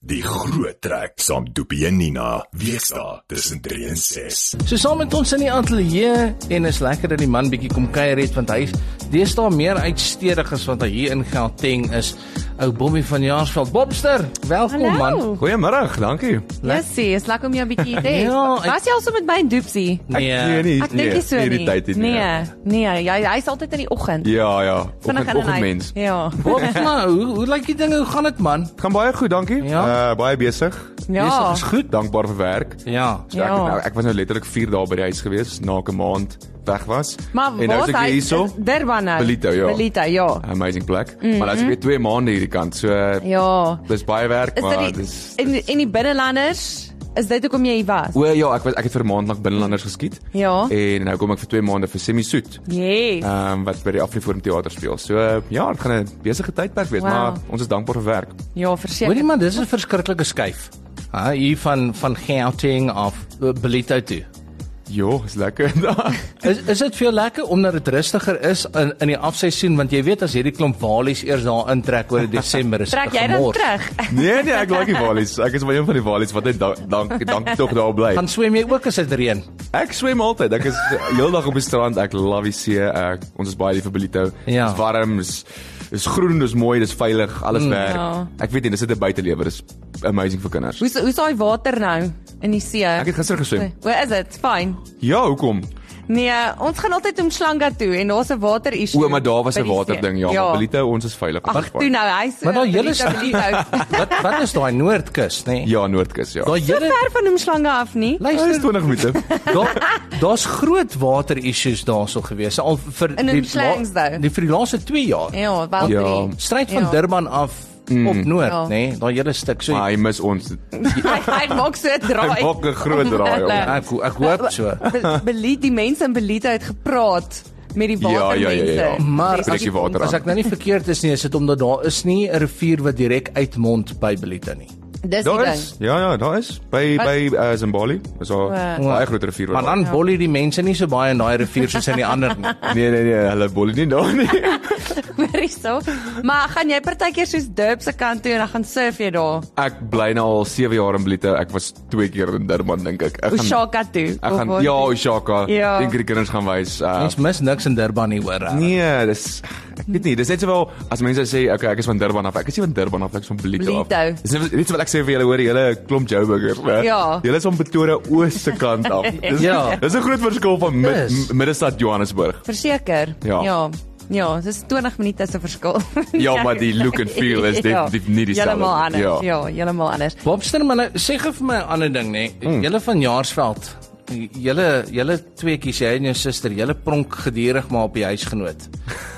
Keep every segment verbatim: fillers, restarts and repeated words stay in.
Die groot trek saam Doopie en Nina, weesdae tussen drie en ses. So saam met ons in die ateljee en is lekker dat die man bietjie kom kuier het, want hy is deesdae meer uitstedig as wat hy hier in Gauteng is. Ou Bobby van Jaarsveld. Bobster, welkom Hallo. man. Goeiemiddag, dankie. Jessie, is lekker om jou 'n bietjie te hê. Ja, ek- Was jy al so met my en Doopsie? Nee, nee, nie, Ek dink nie so nie nie. die tyd nie. Nee, nee, jy hy's altyd in die oggend. Ja, ja. Vinnig Oggend, in en uit. oggendmens. Ja. Bob, maar hoe, hoe lyk die dinge? Hoe gaan dit man? Gaan baie goed, dankie. Ja. Uh, baie besig. Ja. Besig is goed. Dankbaar vir werk. Ja. So ek, Ja. nou, ek was nou letterlik vier dae by die huis gewees, na 'n maand weg was. Maar en nou waar is ek hy? weer hierso. Durban nou. Bellito, ja. Bellito, ja. Amazing plek. Mm -hmm. Maar nou is ek weer twee maande hierdie kant. So Ja. dis baie werk, Is maar dit die, dis in in die binnelanders? Is dit hoekom jy hier was? O ja, ek was ek het vir 'n maand lank binnelanders geskiet. Ja. En nou kom ek vir twee maande vir Semi Soet. Yes. Ehm um, wat by die Afriforum teater speel. So uh, ja, dit gaan 'n besige tydperk wees, Wow. maar ons is dankbaar vir werk. Ja, Hoorie verseker. man, dis 'n verskriklike skuif. Ha, hier van van Gauteng af uh, Bellito toe. Jo, is lekker. Is is dit vir jou lekker omdat dit rustiger is in in die afseisoen, want jy weet as hierdie klomp walies eers daar intrek oor Desember is Trek dit jy dan gemors. terug? nee nee, ek like die walies. Ek is maar een van die walies wat net dank dank, dank tog daar bly. Gaan swem jy ook as dit reën? Ek swem altyd. Ek is heeldag op die strand. Ek love die see. Ek, ons is baie lief vir Bellito. Ja. Dis warm, dis dis groen, dis mooi, dis veilig, alles mm, werk. ja. Ek weet nie, dis 'n buitelewe. Dis amazing vir kinders. Hoe's hoe's daai water nou in die see? Ek het gister geswem. Hoe is dit? Fyn. Ja, hoekom? Nee, ons gaan altyd om Slanga toe en daar's 'n water issue. O, maar daar was by 'n die water see. ding, ja, maar Bellito, ons is veilig. ons Ag, is toe fine. nou, hy's Maar daai hele Bellito, Bellito. wat wat is daai Noordkus, nê? Nee? Ja, Noordkus, ja. Daai So hele ver van Umhlanga af nie. Dit is luister, twintig minute. daar daar's groot water issues daarso gewees al vir In die Umhlangs, though. die vir die laaste twee jaar. Ja, wel Ja. drie. Stryd van Ja. Durban af op Noord, Ja. nê? Nee? Daai hele stuk. So Maar hy mis ons. Hy hy maak so 'n draai. Hy maak 'n groot draai, Om ja. hulle- ek ek hoop so. Be- Belied die mense in Belied het gepraat met die Ja, ja, ja, watermense. ja. Maar Trek as, die water as aan. ek nou nie verkeerd is nie, is dit omdat daar is nie 'n rivier wat direk uitmond by Bellito nie. Dis die Daar ding. is. Ja, ja, daar is by Wat? by uh, Zimbabwe. Is daar O. baie groot rivier. Maar dan bollie die mense nie so baie in daai rivier soos in die ander nie. Nee nee nee, hulle bolle nie daar nie. Hoorie so. Maar gaan jy partykeer soos Durban se kant toe en dan gaan surf jy daar? Ek bly nou al sewe jaar in Bellito. Ek was twee keer in Durban dink ek. Ek gaan Ushaka toe. ek gaan Of- ja, Ushaka. Ja. Dink die kinders gaan wys. Uh, Mens mis niks in Durban nie hoor. nee, dis ek weet nie, dis net sowel as mense sê okay, ek is van Durban af. Ek is nie van Durban af, ek is van Bellito af. Bellito. Dis net net so wat ek sê vir julle hoor, julle klomp Joburgers, né? Ja. Julle is van Pretoria oos se kant af. Dis Ja. Dis 'n groot verskil van mid, Dis. m- middestad Johannesburg. Verseker. Ja. Ja. Ja, dis twintig minute se verskil. Ja, maar die look and feel is definitief nie dieselfde. Heeltemal anders. Ja. Ja, heeltemal anders. Bobster, maar nou, sê gou vir my 'n ander ding, nê? Hmm. Julle van Jaarsveld. Julle julle tweeetjies, jy en jou suster, julle pronk gedurig maar op die huisgenoot.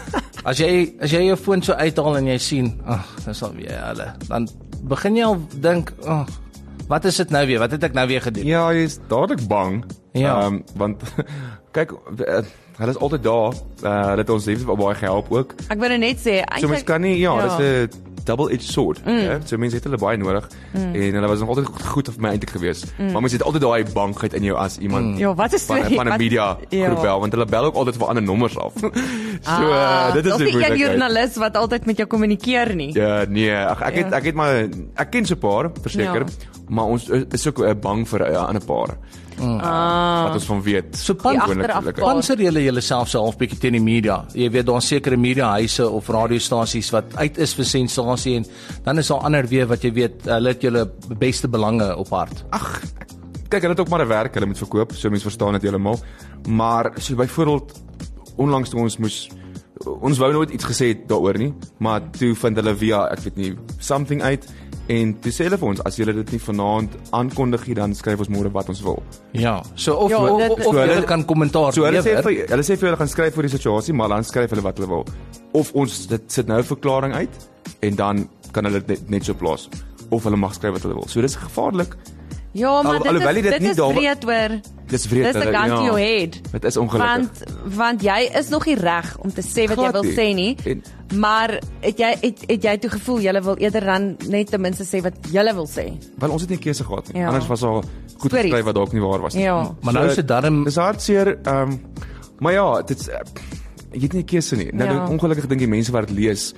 As jy as jy jou foon so uithaal en jy sien, ag, dis al weer hulle. Dan begin jy al dink, ag, wat is dit nou weer? Wat het ek nou weer gedoen? Ja, jy is dadelik bang. Ja. Um, want kyk, uh, hulle is altyd daar. Uh, hulle het ons liefde baie gehelp ook. Ek wil net sê, So mens kan nie, ja, ja. dis 'n double-edged sword. Mm. Ja? So mense het hulle baie nodig mm. en hulle was nog altyd goed vir my eintlik gewees. Mm. Maar mense het altyd daai bangheid in jou as iemand Ja, wat is van storie? van 'n Wat- media Ja. groep bel, want hulle bel ook altyd vir ander nommers af. so Ah, uh, dit is of die nie een moeilikheid. joernalis wat altyd met jou kommunikeer nie. Ja, nee, ag, ek het Ja. ek het maar ek ken so 'n paar, verseker, Ja. maar ons is ook uh, bang vir 'n uh, ander paar. Ah. Wat ons van weet. So pan, Die gewoonlik agteraf gelukkig. paar. panser julle julleself so half bietjie teen die media. Jy weet daar's sekere mediahuise of radiostasies wat uit is vir sensasie en dan is daar ander weer wat jy weet hulle het julle beste belange op hart. Ag, kyk, hulle het ook maar 'n werk, hulle moet verkoop, so mense verstaan dit heeltemal. Maar so byvoorbeeld onlangs toe ons moes ons wou nooit iets gesê het daaroor nie, maar toe vind hulle via ek weet nie something uit en toe sê hulle vir ons as julle dit nie vanaand aankondig nie, dan skryf ons môre wat ons wil. Ja, so of Ja, of, dit- of, of So julle hulle- kan kommentaar So hulle sê lewer. vir hulle sê vir hulle gaan skryf vir die situasie, maar dan skryf hulle wat hulle wil. Of ons dit sit nou 'n verklaring uit en dan kan hulle dit net, net so plaas. Of hulle mag skryf wat hulle wil. So dis gevaarlik. Ja, maar Al- dit alhoewel is jy dit dit nie is daar- vreed hoor. Dis vreed. Dis 'n hulle- gun to ja. your head. Dit is ongelukkig. Want want jy is nog nie reg om te sê wat jy Glad wil nie. sê nie. En- Maar het jy het, het jy toe gevoel jy wil eerder dan net ten minste sê wat jy wil sê? Wel ons het nie 'n keuse gehad nie. Ja. Anders was al goed Stories. geskryf wat dalk nie waar was nie. Ja. Maar nou is dit darm Dis hartseer, ehm um, maar ja, dit's uh, jy het nie 'n keuse nie. Nou Ja. ja. ongelukkig dink die mense wat dit lees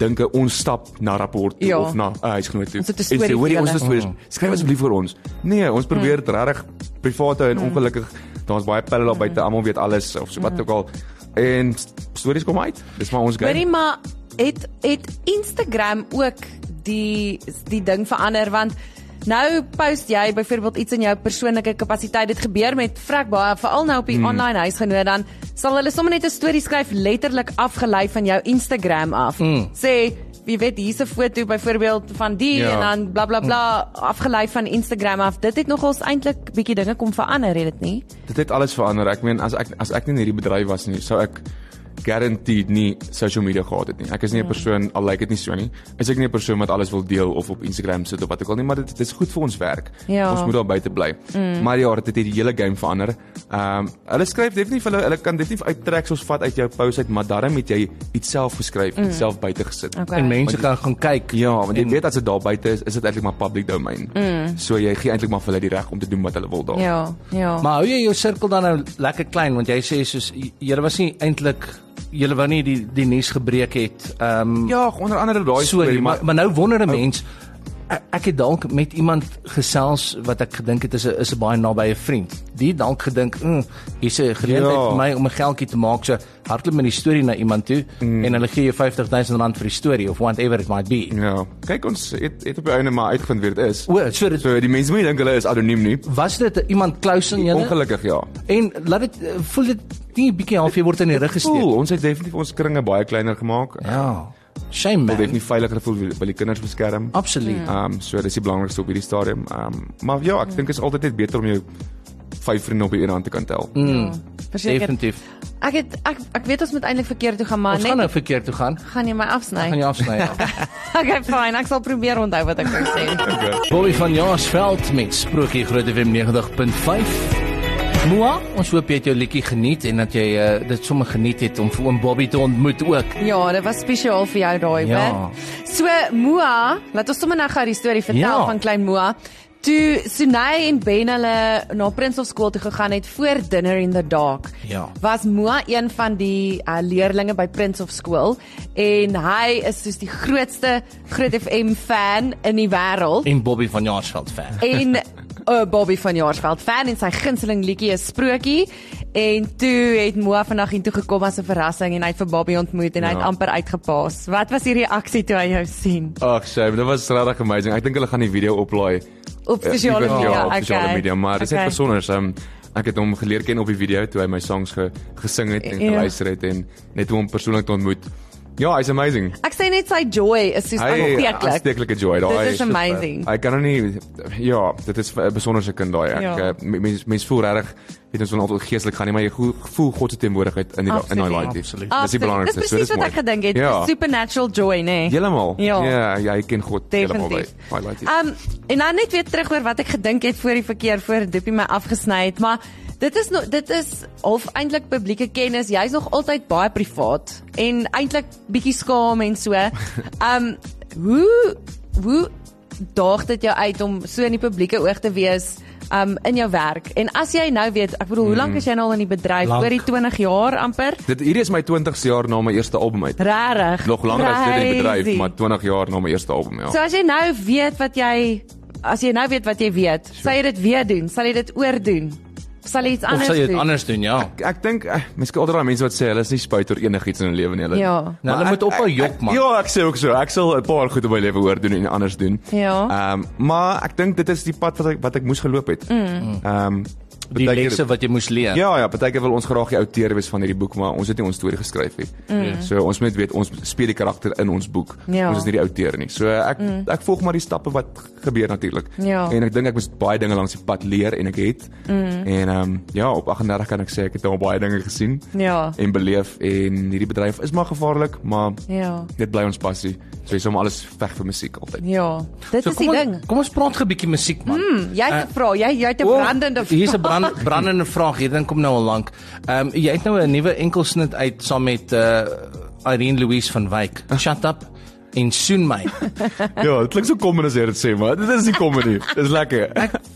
dink ons stap na rapport toe Ja. of na 'n uh, huisgenoot toe. Ons het 'n En storie sê, hoorie, vir ons julle." het stories. Skryf asseblief vir ons. Nee, ons probeer dit regtig privaat hou en ongelukkig daar's baie pelle daar buite, almal weet alles of so wat ook al. En stories kom uit. Dis maar ons Hoorie, game. maar het het Instagram ook die die ding verander want nou post jy byvoorbeeld iets in jou persoonlike kapasiteit. Dit gebeur met vrek baie, veral nou op die mm. online huisgenoot, dan sal hulle sommer net 'n storie skryf letterlik afgelei van jou Instagram af. Mm. Sê, jy weet, hier's 'n foto byvoorbeeld van die Ja. en dan bla bla bla afgelei van Instagram af. Dit het nogals eintlik bietjie dinge kom verander, het dit nie? Dit het alles verander. Ek meen as ek as ek nie in hierdie bedryf was nie, sou ek guaranteed nie social media gehad het nie. Ek is nie 'n persoon, al lyk dit nie so nie, is ek nie 'n persoon wat alles wil deel of op Instagram sit of wat ook al nie, maar dit, dit is goed vir ons werk. Ja. Ons moet daar buite bly. Mm. Maar ja, dit het die hele game verander. Ehm um, hulle skryf definitief hulle hulle kan definitief uittrek soos vat uit jou post uit, maar daarom het jy iets self geskryf, mm. iets self buite gesit. Okay. En mense kan gaan kyk. Ja, want jy en, weet as dit daar buite is, is dit eintlik maar public domain. Mm. So jy gee eintlik maar vir hulle die reg om te doen wat hulle wil daar. Ja, ja. Maar hou jy jou sirkel dan nou lekker klein, want jy sê soos j- julle was nie eintlik julle wou nie die die nuus gebreek het. Ehm um, Ja, onder andere daai sorry, maar, maar nou wonder 'n mens ek, ek het dalk met iemand gesels wat ek gedink het is 'n is 'n baie nabye vriend. Die dalk gedink, mm, hier's 'n geleentheid Ja. vir my om 'n geldjie te maak, so hardloop met die storie na iemand toe mm. en hulle gee jou vyftig duisend rand vir die storie of whatever it might be. Ja, kyk ons het, het op die einde maar uitgevind wie dit is. O, so dit So die mense moet nie dink hulle is anoniem nie. was dit iemand close aan julle? Ongelukkig ja. En laat dit eh, voel dit nie 'n bietjie half jy word in die rug gesteek. Cool, ons het definitief ons kringe baie kleiner gemaak. Ja. Shame Wil man. definitief veiliger voel, wil die kinders beskerm. Absoluut. Ehm um, so dis die belangrikste op hierdie stadium. Ehm um, maar ja, ek dink is altyd net beter om jou vyf vriende op die een hand te kan tel. Mm, Verseker. definitief. Ek het ek ek weet ons moet eintlik verkeerd toe gaan, maar Ons gaan nou verkeerd toe gaan. gaan jy my afsny? Gaan jy afsny? Ja. Okay, fine. Ek sal probeer onthou wat ek wou sê. Bobby van Jaarsveld met Sprokie Groot F M negentig punt vyf. Moa, ons hoop jy het jou liedjie geniet en dat jy uh, dit sommer geniet het om vir oom Bobby te ontmoet ook. Ja, dit was spesiaal vir jou daai, Ja. hoor. So Moa, laat ons sommer nou gou die storie vertel Ja. van klein Moa. Toe Sunay en Ben hulle na Prince Skool toe gegaan het voor Dinner in the Dark. Ja. Was Moa een van die uh, leerlinge by Prince Skool en hy is soos die grootste Groot F M fan in die wêreld. En Bobby van Jaarsveld fan. En uh, Bobby van Jaarsveld fan en sy gunsteling liedjie is Sprokie. En toe het Moa vandag hiertoe gekom as 'n verrassing en hy het vir Bobby ontmoet en hy het Ja. amper uitgepaas. Wat was die reaksie toe hy jou sien? Ag, shame, dit was regtig amazing. Ek dink hulle gaan die video oplaai. Op Eh, sosiale iewers, media. Ja, op sosiale okay. media, maar dit is okay. net besonder. Um, ek het hom geleer ken op die video toe hy my songs ge, gesing het en Ja. geluister het en net hoe hom persoonlik te ontmoet. Ja, hy's amazing. Ek sê net sy joy is soos aansteeklik. aansteeklike joy daai. Dit is amazing. Hy kan nou nie ja, dit is 'n besonderse kind daai. Ek Ja. ja. mense mens voel regtig weet ons wil altyd geestelik gaan nie, maar jy voel, voel God se teenwoordigheid in die in daai Absoluut. liedjie. Absoluut. Dis die belangrikste. Dis So presies dis wat ek mooi. gedink het. Ja. Supernatural joy, nê? Nee. Heeltemal. Ja. Ja, ja, jy ken God heeltemal by. Definitief. Daai liedjie. Um en dan net weer terug oor wat ek gedink het voor die verkeer voor Dippie my afgesny het, maar dit is nog dit is half eintlik publieke kennis. Jy's nog altyd baie privaat en eintlik bietjie skaam en so. Um hoe hoe daag dit jou uit om so in die publieke oog te wees um in jou werk? En as jy nou weet, ek bedoel, hoe lank is jy nou al in die bedryf? Lank. Oor die twintig jaar amper? Dit hierdie is my twintigste jaar na my eerste album uit. Rarig. Nog langer as dit in die bedryf, Crazy. maar twintig jaar na my eerste album, ja. So as jy nou weet wat jy as jy nou weet wat jy weet, sal jy dit weer doen? Sal jy dit oordoen? Sal jy iets Of anders sal jy dit doen? anders doen, ja. Ek, ek dink eh, mense kan altyd daai mense wat sê hulle is nie spyt oor enigiets in hulle lewe nie. Hulle Ja. Nou, Maar hulle moet ek- ophou ek- jok ek- man. Ja, ek sê ook so. Ek sal 'n paar goed in my lewe oor doen en anders doen. Ja. Ehm um, maar ek dink dit is die pad wat ek wat ek moes geloop het. Ehm um, Die lesse wat jy moes leer. Ja, ja, partykeer wil ons graag die outeur wees van hierdie boek, maar ons het nie ons storie geskryf nie. Mm. So ons moet weet ons speel die karakter in ons boek. Ja. Ons is nie die outeur nie. So ek mm. ek volg maar die stappe wat gebeur natuurlik. Ja. En ek dink ek moes baie dinge langs die pad leer en ek het. Mm. En ehm um, ja, op agt en dertig kan ek sê ek het al baie dinge gesien Ja. en beleef en hierdie bedryf is maar gevaarlik, maar Ja. dit bly ons passie. So jy sal maar alles veg vir musiek altyd. Ja. Dit So is kom die ons, ding. kom ons praat 'n bietjie musiek man. Hmm, jy het 'n vraag. Jy jy het 'n brandende vraag. Hier's 'n brand, brandende vraag. Hierdie ding kom nou al lank. Ehm um, jy het nou 'n nuwe enkelsnit uit saam met uh, Irene Louise van Wyk. Shut up en soen my. Ja, dit klink so kom as jy dit sê, maar dit is nie kom nie. Dis lekker. Ek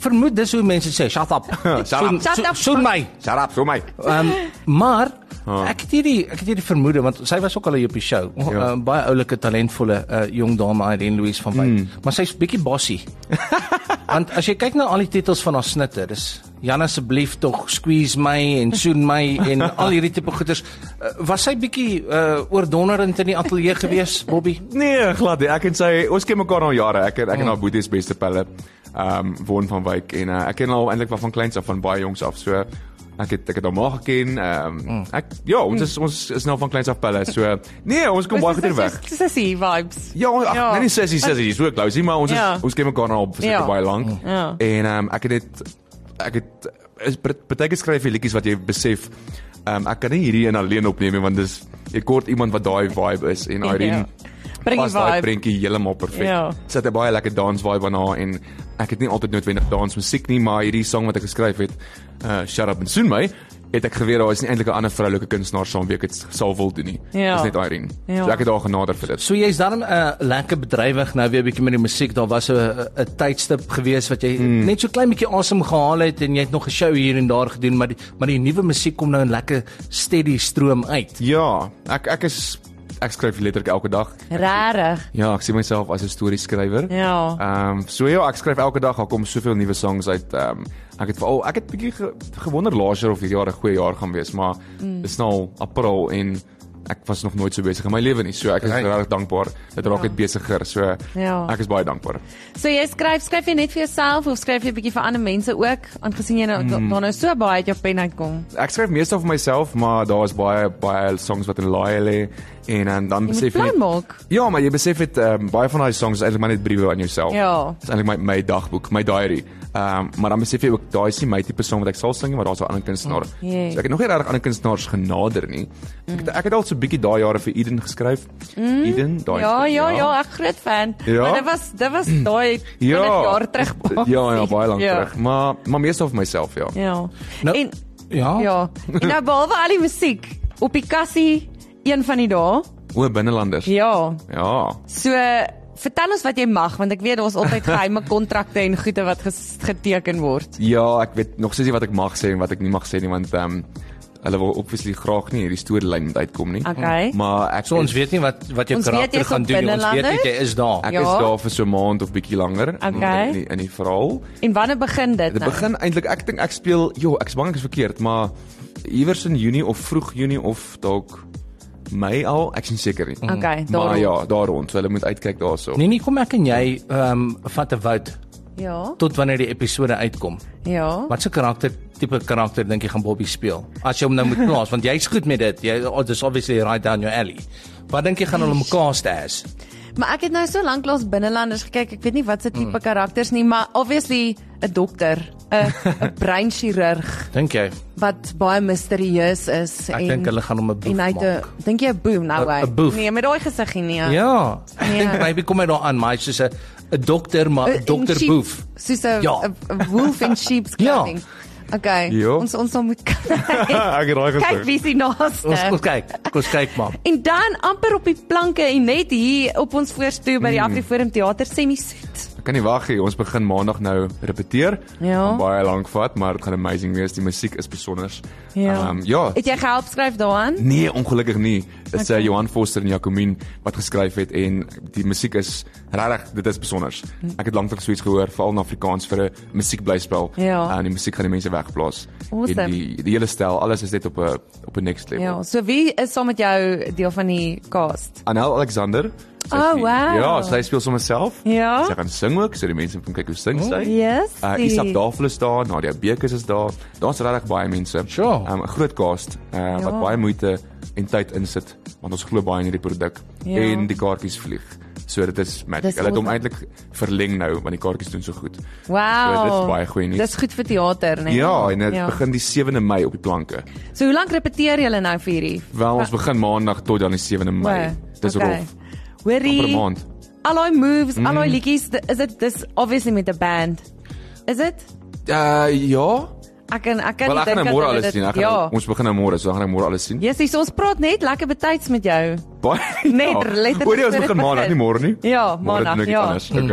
vermoed dis hoe mense sê, shut up. Shut up. Soen- Shut so- up. Soen my. Shut up, so my. Um, maar ek het hierdie ek het hierdie vermoede want sy was ook al hier op die show. Ja. Uh, baie oulike talentvolle uh, jong dame Irene Louise van Wyk. Mm. Maar sy's bietjie bossy. Want as jy kyk na al die titels van haar snitte, dis Jan asseblief tog squeeze my en soen my en al hierdie tipe goeders. Uh, was sy bietjie uh, oordonderend in die ateljee gewees, Bobby? Nee, glad nie. Ek en sy, ons ken mekaar al jare. Ek ek en haar boetie is beste pelle. Um woon van Wyk en uh, ek ken al eintlik van kleins af van baie jongs af. So ek het ek het haar ma geken. Um ek ja, ons is ons is nou van kleins af pelle. So nee, ons kom baie goed hier weg. Dis sissie vibes. Ja, ag, Ja. nee, nie sissie, sissie, so close, maar ons is Ja. ons ken mekaar al vir Ja. seker baie lank. Ja. En um ek het dit ek het is baie keer skryf jy liedjies wat jy besef um ek kan nie hierdie een alleen opneem nie want dis jy kort iemand wat daai vibe is en Irene Ja. Bring die pas daai vibe. prentjie heeltemal perfek. Ja. Sit 'n baie lekker dance vibe aan haar en ek het nie altyd noodwendig dans musiek nie, maar hierdie sang wat ek geskryf het, uh Shut Up and Soon My, het ek geweet daar is nie eintlik 'n ander vroulike kunstenaar saam wie ek dit sal wil doen nie. Ja. Dis net Irene. Ja. So ek het haar genader vir dit. So jy's dan 'n uh, lekker bedrywig nou weer 'n bietjie met die musiek. Daar was 'n 'n tydstip gewees wat jy hmm. net so klein bietjie asem gehaal het en jy het nog 'n show hier en daar gedoen, maar die maar die nuwe musiek kom nou in lekker steady stroom uit. Ja, ek ek is ek skryf letterlik elke dag. Rarig. Ja, ek sien myself as 'n storieskrywer. Ja. Ehm um, so ja, ek skryf elke dag, daar kom soveel nuwe songs uit. Ehm um, ek het veral ek het bietjie ge, gewonder laas jaar of hierdie jaar 'n goeie jaar gaan wees, maar mm. dis nou al April en ek was nog nooit so besig in my lewe nie. So ek is Right. regtig dankbaar. Dit raak net besigger. So Ja. ek is baie dankbaar. So jy skryf, skryf jy net vir jouself of skryf jy 'n bietjie vir ander mense ook, aangesien jy nou mm. daar nou so baie uit jou pen uitkom? Ek skryf meestal vir myself, maar daar is baie baie songs wat in laai lê en, en dan Jy moet besef jy plan maak. Ja, maar jy besef dit um, baie van daai songs is eintlik maar net briewe aan jouself. Ja. Dis eintlik my my dagboek, my diary. Ehm um, maar dan besef jy ook daai is nie my tipe song wat ek sal sing nie, maar daar's 'n ander kunstenaar. Mm, yes. So ek het nog nie regtig ander kunstenaars genader nie. Ek het, ek het al so 'n bietjie daai jare vir Eden geskryf. Mm. Eden, daai. Ja, ja, ja, ek groot fan. Ja? Maar dit was dit was daai Ja. honderd jaar terug. Ja, ja, baie lank Ja. terug. Maar maar meestal vir myself, ja. Ja. Nou, en ja. ja, en nou behalwe al die musiek op die kassie een van die dae. O, binnelanders. Ja. Ja. So vertel ons wat jy mag, want ek weet daar's altyd geheime kontrakte en goede wat ges, geteken word. Ja, ek weet nog steeds nie wat ek mag sê en wat ek nie mag sê nie want ehm um, hulle wil obviously graag nie hierdie storielyn moet uitkom nie. Okay. Maar ek So ons is, weet nie wat wat jou Ons weet karakter jy's gaan op doen nie. Ons weet net Binnelanders. jy is daar. ek Ja. is daar vir so 'n maand of bietjie langer Okay. in die in die verhaal. En wanneer begin dit Dit nou? begin eintlik ek dink ek speel, jo, ek's bang ek is verkeerd, maar iewers in Junie of vroeg Junie of dalk Mei al, ek is nie seker nie. Okay, Maar daar. ja, daar rond, so hulle moet uitkyk daarso. Nee nee, kom ek en jy ehm um, vat 'n vote Ja. tot wanneer die episode uitkom. Ja. Wat se karakter tipe karakter dink jy gaan Bobby speel? As jy hom nou moet plaas, want jy's goed met dit. Jy oh, dis obviously right down your alley. Wat dink jy gaan hulle mekaar as? Maar ek het nou so lanklaas binnelanders gekyk. Ek weet nie wat se tipe mm. karakters nie, maar obviously 'n dokter, 'n 'n breinchirurg Dink jy? wat baie misterieus is. Ek en, dink hulle gaan hom 'n boef en hy het 'n maak. dink jy 'n boom nou 'n- hy? 'n boef. Nee, met daai gesiggie nie. Ja, ek Nee. dink maybe kom hy daar aan, maar hy's soos 'n 'n dokter, maar 'n In dokter sheep- boef. Soos 'n Ja. 'n- 'n wolf in sheep's Ja. clothing. Okay. Ja. Ons ons sal moet Ek het daai kyk gesê. wie is die naaste. Ons kom kyk, kom kyk maar. En dan amper op die planke en net hier op ons voorstoep by die mm. Afriforum Theater semi-soet. Ek kan nie wag nie. Ons begin maandag nou repeteer. Ja. Gaan baie lank vat, maar dit gaan amazing wees. Die musiek is besonder. Ja. Um, ja. Het jy gehelp skryf daaraan? Nee, ongelukkig nie. Dit is Okay. okay. uh, Johan Foster en Jacomien wat geskryf het en die musiek is regtig, dit is besonder. Ek het lankterug so iets gehoor, veral in Afrikaans vir 'n musiekblyspel. Ja. En die musiek gaan die mense wegplaas. Awesome. En die die hele stel, alles is net op 'n op 'n next level. Ja, so wie is saam met jou deel van die cast? Anel Alexander. Sy Oh, speel- wow. Ja, sy speel sommer self. Ja. Sy gaan sing ook, so die mense kan kyk hoe sing sy. Yes. Uh, Isak Dafel is daar, Nadia Bekes is daar. Daar's regtig baie mense. Sure. Um, 'n groot cast uh, ja. wat baie moeite en tyd insit want ons glo baie in hierdie produk Ja. en die kaartjies vlieg. So dit is magic. Dis Hulle het hom awesome. eintlik verleng nou want die kaartjies doen so goed. Wow. So dit is baie goeie nuus. Dis goed vir teater, né? Ja, en dit Ja. begin die sewende Mei op die planke. So hoe lank repeteer julle nou vir hierdie? Wel, ons begin maandag tot dan die sewende Mei. Wow, Dis okay. rof. Hoorie. Amper 'n maand. Al daai moves, mm. al daai liedjies, di- is dit dis obviously met 'n band. Is dit? Uh ja. Ek kan ek kan Wel, ek gaan nou dat môre hulle alles dit- sien. Ek gaan Ja. nou- ons begin nou môre, so ek gaan nou môre alles sien. Yes, so ons praat net lekker betyds met jou. Baie. Net ja. letterlik O nee, ons voor begin dit maandag, begin. nie môre nie. Ja, Môre maandag, doen ek iets ja. anders. Okay.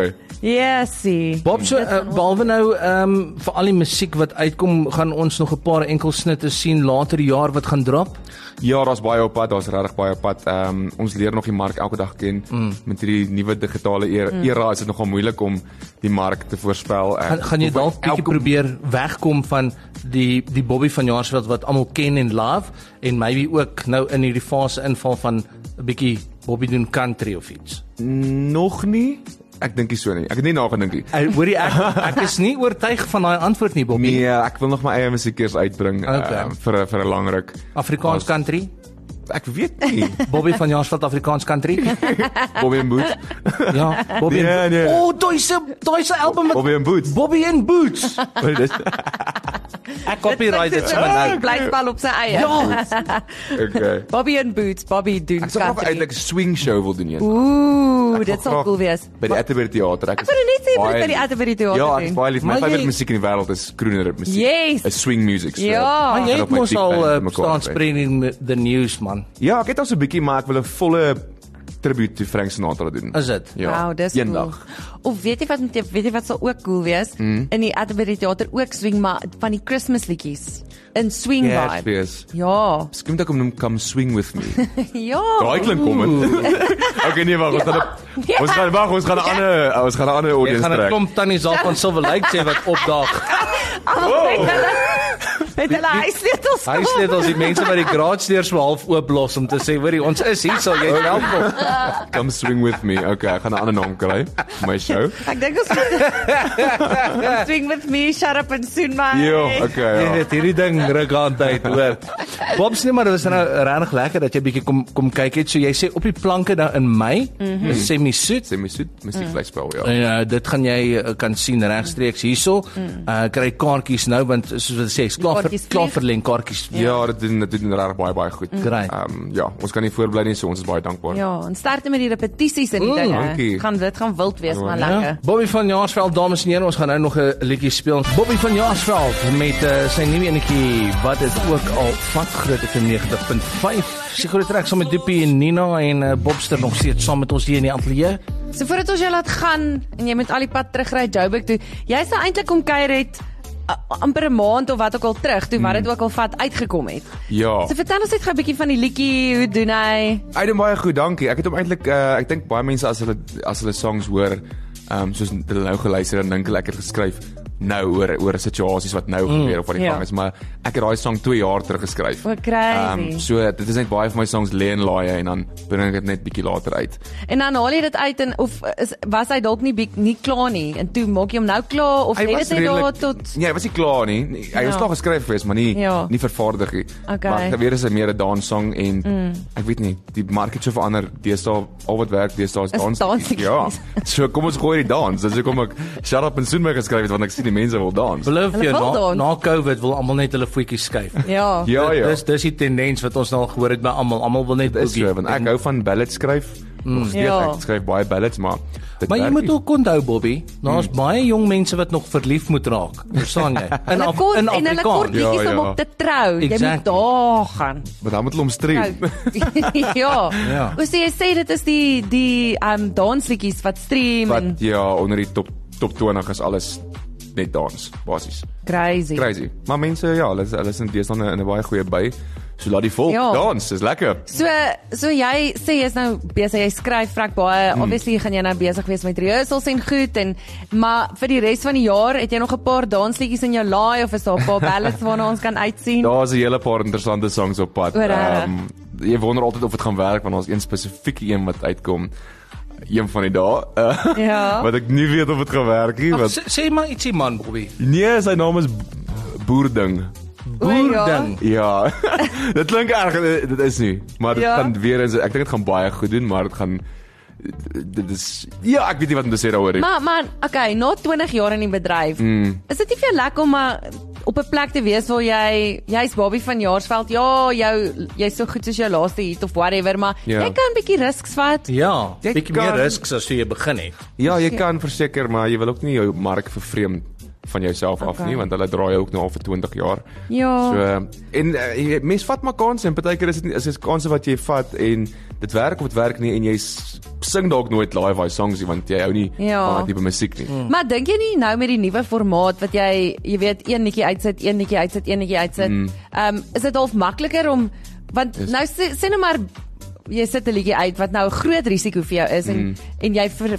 Yesie. Bob, so, uh, behalwe nou um, vir al die musiek wat uitkom, gaan ons nog 'n paar enkelsnitte sien later die jaar wat gaan drop? Ja, daar's baie op pad, daar's regtig baie op pad. Um, ons leer nog die mark elke dag ken. Mm. Met hierdie nuwe digitale era, mm. era is dit nogal moeilik om die mark te voorspel. Uh, gaan, gaan jy dalk bietjie elke... probeer wegkom van die die Bobby van Jaarsveld wat almal ken en love en maybe ook nou in hierdie fase inval van 'n bietjie Bobby doen country of iets? Nog nie. Ek dink nie so nie. Ek het nie nagedink nie. Hoorie, ek, ek is nie oortuig van daai antwoord nie, Bobby. Nee, ek wil nog my eie musiekeers uitbring okay. uh, vir vir 'n lang ruk. Afrikaans country? Ek weet nie. Bobby van Jaarsveld Afrikaans country? Bobby and Boots. Ja, Bobby. Nee, en nee. Oh, daai se daai se album met Bobby and Boots. Bobby and Boots. Ek copyright dit sommer nou. Blykbal op sy eie. Ja. Okay. Bobby and Boots, Bobby doen Ek sou nog eintlik 'n swing show wil doen een. Ooh, dit sal cool wees. By die Atterbury Theater. Ek wou net sê by die Atterbury Theater Ja, doen. ek is baie lief. My favourite musiek in die wêreld is crooner musiek. Yes. Is swing music. So Ja. Maar jy het mos al uh, staan spreading the news, man. Ja, ek het al so 'n bietjie, maar ek wil 'n volle tribute to Frank Sinatra doen. Is dit? Ja. Wow, dis eendag. Cool. Of weet jy wat weet jy wat sal ook cool wees? Mm. In die Atterbury Theater ook swing, maar van die Christmas liedjies. In swing Yes, vibe. yes. Ja. Miskien moet ek hom noem Come Swing With Me. Ja. Daai klink kom. Okay, nee, wag, ons gaan Ja. ons gaan wag, ons gaan 'n ander ons gaan 'n ander Jy audience gaan 'n trek. klomp tannies al van Silver Lake sê wat opdaag. Oh. Met hulle huisleutels. Huisleutels, die mense wat die garagedeur so half oop los om te sê, hoorie, ons is hier, sal jy welkom. Come Swing With Me. Okay, ek gaan 'n ander naam kry vir my show. Ek dink ons moet swing with me, shut up and soon my. Ja, okay. Jy Ja. weet, hierdie ding ruk aan tyd, hoor. Bob sê maar, dit was nou regtig lekker dat jy bietjie kom kom kyk het. So jy sê op die planke daar in Mei, mm-hmm. is semi-soet. Semi-soet musiekfestival, ja. En uh, dit gaan jy uh, kan sien regstreeks hierso. Mm. Uh kry kaartjies nou want soos wat sê, is klaar vir klaar verleng kaartjies. Ja, dit doen dit doen regtig baie baie goed. Great. Ehm um, ja, ons kan nie voorbly nie, so ons is baie dankbaar. Ja, en sterkte met die repetisies en die Mm, dinge. dankie. Gaan dit gaan wild wees, maar Ja. lekker. Bobby van Jaarsveld, dames en here, ons gaan nou nog 'n liedjie speel. Bobby van Jaarsveld met uh, sy nuwe enetjie wat dit ook al vat Groot F M negentig punt vyf. Sy groot trek saam met Duppie en Nina en uh, Bobster nog steeds saam met ons hier in die ateljee. So voordat ons jou laat gaan en jy moet al die pad terugry Joburg toe, jy sou eintlik kom kuier het uh, amper 'n maand of wat ook al terug toe, maar dit ook al vat uitgekom het. Ja. So vertel ons net gou 'n bietjie van die liedjie, hoe doen hy? Hy doen baie goed, dankie. Ek het hom eintlik uh, ek dink baie mense as hulle as hulle songs hoor, ehm um, soos hulle nou geluister en dink hulle ek het geskryf nou oor oor situasies wat nou gebeur mm, of wat die ja. gang is, maar ek het daai song twee jaar terug geskryf. O, crazy. Um, so dit is net baie van my songs lê en laai en dan bring ek dit net bietjie later uit. En dan haal jy dit uit en of is, was hy dalk nie biek- nie klaar nie en toe maak jy hom nou klaar of Hy net was dit net daar redelik- tot Nee, hy was nie klaar nie. Nee, Hy Ja. was klaar geskryf geweest, maar nie Ja. nie vervaardig nie. Okay. Maar weer is hy meer 'n danssong en mm. ek weet nie, die mark het so verander. Deesdae al wat werk deesdae is Is dans. dansliedjies. Ja. So kom ons gooi die dans. Dis hoekom ek Shut Up and Soon my geskryf het want ek sien die mense wil dans. Beloof Hulle jou, wil na, dans. na COVID wil almal net hulle voetjies skuif. Ja. Ja, ja. Dis dis die tendens wat ons nou al gehoor het by almal. Almal wil net Dit is so, want ek hou van ballads skryf. Nog steeds, Ja. ek skryf baie ballads, maar dit Maar jy werk moet nie. ook onthou, Bobby, daar's hmm. baie jong mense wat nog verlief moet raak. Verstaan jy? In Hulle Af, kort in en hulle kort Afrikaans. liedjies Ja, om ja. op te trou. Jy Exactly. moet daar gaan. Maar dan moet hulle hom stream. ja. Ja. Hoe sê jy sê dit is die die um dansliedjies wat stream Wat en ja, onder die top top twintig is alles net dans basies. crazy. Crazy. Maar mense ja, hulle is hulle is in deesdae in 'n baie goeie by. So laat die volk Ja. dans, dis lekker. So so jy sê jy's nou besig, jy skryf vrek baie. Hmm. Obviously gaan jy nou besig wees met rehearsals en goed en maar vir die res van die jaar het jy nog 'n paar dansliedjies in jou laai of is daar 'n paar ballads waarna ons kan uitsien? Daar's 'n hele paar interessante songs op pad. O, regtig? Ehm, jy wonder altyd of dit gaan werk want ons een spesifieke een wat uitkom een van die dae. Uh, Ja. wat ek nie weet of dit gaan werk nie, Ag, want sê, sê maar ietsie man, Bobby. nee, sy naam is B- Boerding. O, ja. Boerding. Ja. dit klink erg, eh, dit is nie, maar dit Ja. gaan weer eens ek dink dit gaan baie goed doen, maar dit gaan dit is ja, ek weet nie wat om te sê daaroor nie. Maar man, okay, na twintig jaar in die bedryf, Mm. is dit nie vir jou lekker om maar op 'n plek te wees waar jy jy's Bobby van Jaarsveld. Ja, jou jy's so goed soos jou laaste hit of whatever, maar Ja. jy kan 'n bietjie risks vat. Ja, Jy bietjie kan- meer risks as toe jy begin het. Ja, jy kan verseker, maar jy wil ook nie jou mark vervreem van jouself af Okay. nie, want hulle draai ook nou al vir twintig jaar. Ja. So en uh, mens vat maar kansse en partykeer is dit nie is dit kansse wat jy vat en dit werk of dit werk nie en jy sing dalk nooit live daai songs nie want jy hou nie Ja. van daai tipe musiek nie. Mm. Maar dink jy nie nou met die nuwe formaat wat jy jy weet een liedjie uitsit, een liedjie uitsit, een liedjie uitsit, ehm mm. um, is dit half makliker om want Is, nou sê, sê nou maar jy sit 'n liedjie uit wat nou 'n groot risiko vir jou is en mm. en jy vir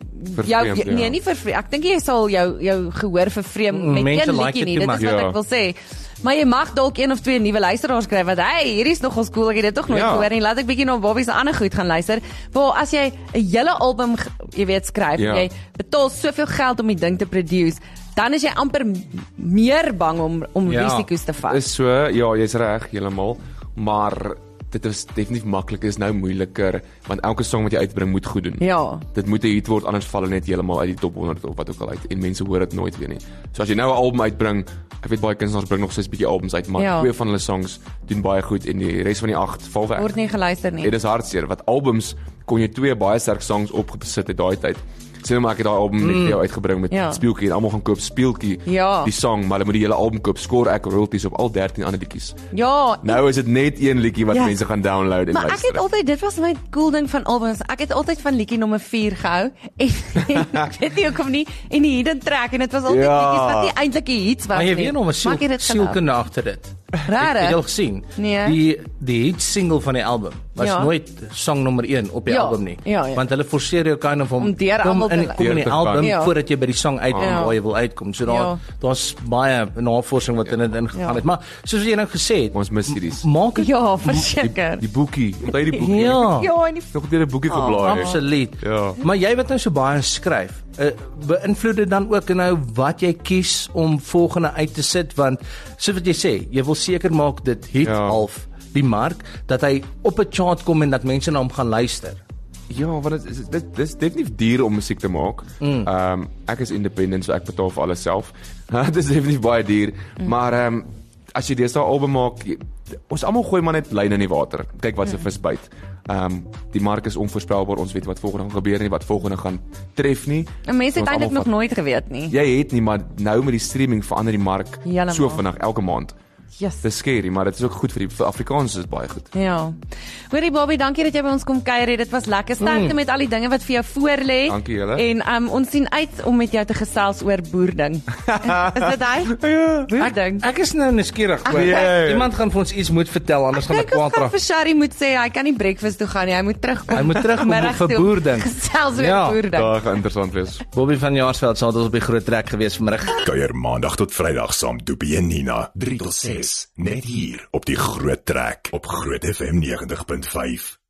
jou Vervreemd, nee ja. nie vir ek dink jy sal jou jou gehoor vervreem Mm, met mense een like liedjie it nie, too dit is much. wat Ja. ek wil sê. Maar jy mag dalk een of twee nuwe luisteraars kry wat hey, hierdie is nogals cool, ek het dit tog nooit Ja. gehoor nie. Laat ek bietjie na Bobby se ander goed gaan luister. Maar as jy 'n hele album, jy weet, skryf, Ja. jy betaal soveel geld om die ding te produce, dan is jy amper m- meer bang om om Ja. risiko's te vat. Is so, ja, jy's reg heeltemal, maar dit is definitief makliker, dit is nou moeiliker want elke song wat jy uitbring moet goed doen. Ja. Dit moet 'n hit word anders val hulle net heeltemal uit die top honderd of wat ook al uit en mense hoor dit nooit weer nie. So as jy nou 'n album uitbring, ek weet baie kunstenaars bring nog steeds bietjie albums uit, maar Ja. twee van hulle songs doen baie goed en die res van die agt val weg. Word nie geluister nie. En dis hartseer wat albums kon jy twee baie sterk songs opgesit het daai tyd. Sê nou maar ek het daai album net vir jou uitgebring met Ja. Speeltjie en almal gaan koop Speeltjie Ja. die song, maar hulle moet die hele album koop, score ek royalties op al dertien ander liedjies. Ja. Nou is dit net een liedjie wat Ja. mense gaan download en Maar ek luister. het altyd, dit was my cool ding van albums. Ek het altyd van liedjie nommer vier gehou en ek weet nie hoekom nie en die hidden track en dit was altyd Ja. liedjies wat nie eintlik 'n hits was Maar nie. jy weet nog 'n Maar siel, ek het dit geloof. sielkunde agter dit. Rarig. Het jy al gesien? Nee. Die die hit single van die album was Ja. nooit song nommer een op die Ja, album nie. ja, ja. Want hulle forceer jou kind of om, Om deur kom almal te in ly- kom in die Deur te album gaan. Ja. voordat jy by die song uitkom Ja. waar jy wil uitkom. So daar Ja. daar's baie navorsing wat in dit ingegaan Ja. het. Maar soos jy nou gesê het, Ons mis hierdie maak dit Ja, verseker. die boekie. Onthou die boekie? Ja. Ja, en die Nog 'n keer 'n boekie geblaai. Absoluut. Ja. Maar jy wat nou so baie skryf, uh, beïnvloed dit dan ook nou wat jy kies om volgende uit te sit want soos wat jy sê, jy wil seker maak dit hit Ja. half die mark dat hy op 'n chart kom en dat mense na hom gaan luister. Ja, want dit is dit dis definitief duur om musiek te maak. Ehm mm. um, ek is independent, so ek betaal vir alles self. Dit is definitief baie duur, mm. maar ehm um, as jy deesdae album maak, jy, ons almal gooi maar net lyne in die water. Kyk wat se vis byt. Ehm um, die mark is onvoorspelbaar. Ons weet wat volgende gaan gebeur nie, wat volgende gaan tref nie. En mense het Ons eintlik almal nog vat- nooit geweet nie. Jy het nie, maar nou met die streaming verander die mark Helemaal. so vinnig elke maand. Yes. Dis scary, maar dit is ook goed vir die vir Afrikaans is dit baie goed. Ja. Hoorie Bobby, dankie dat jy by ons kom kuier het. Dit was lekker. Sterkte mm. met al die dinge wat vir jou voorlê. Dankie julle. En um, ons sien uit om met jou te gesels oor boerding. Is dit hy? Ja. Boerding. Ek is nou nuuskierig hoor. Nee. Iemand gaan vir ons iets moet vertel anders gaan ek Kyk of kwaad gaan vir raak. Shari moet sê hy kan nie breakfast toe gaan nie. Hy moet terugkom. Hy moet terugkom Middag vir toe. boerding. Gesels oor Ja. boerding. Daar gaan interessant wees. Bobby van Jaarsveld sal ons op die groot trek gewees vanmiddag. Kuier maandag tot Vrydag saam Doopie en Nina, drie tot ses, net hier op die Groot Trek op Groot F M negentig punt vyf.